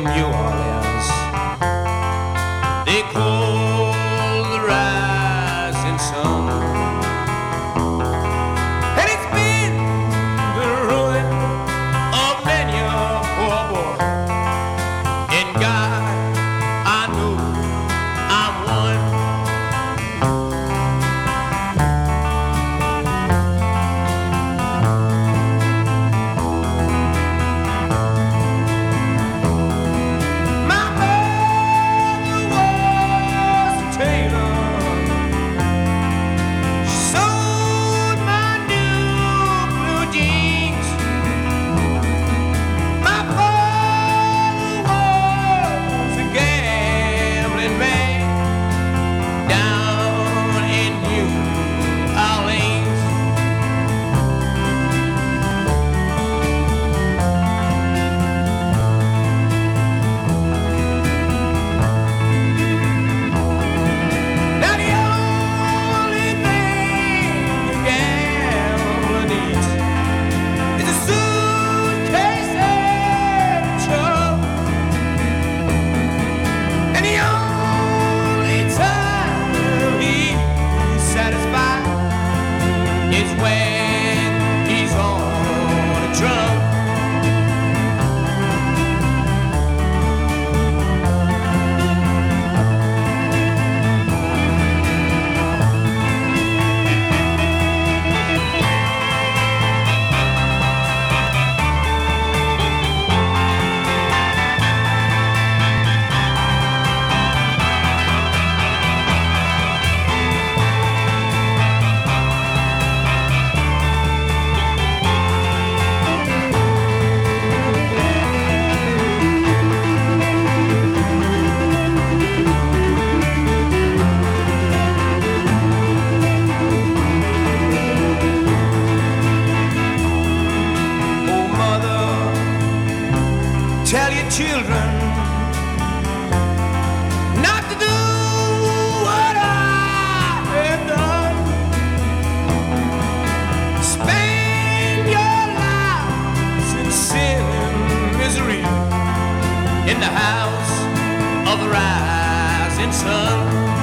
New Orleans. They call the rising sun, and it's been the ruin of many a poor boy. And God, I know I'm one. Tell your children not to do what I have done. Spend your lives in sin and misery in the house of the rising sun.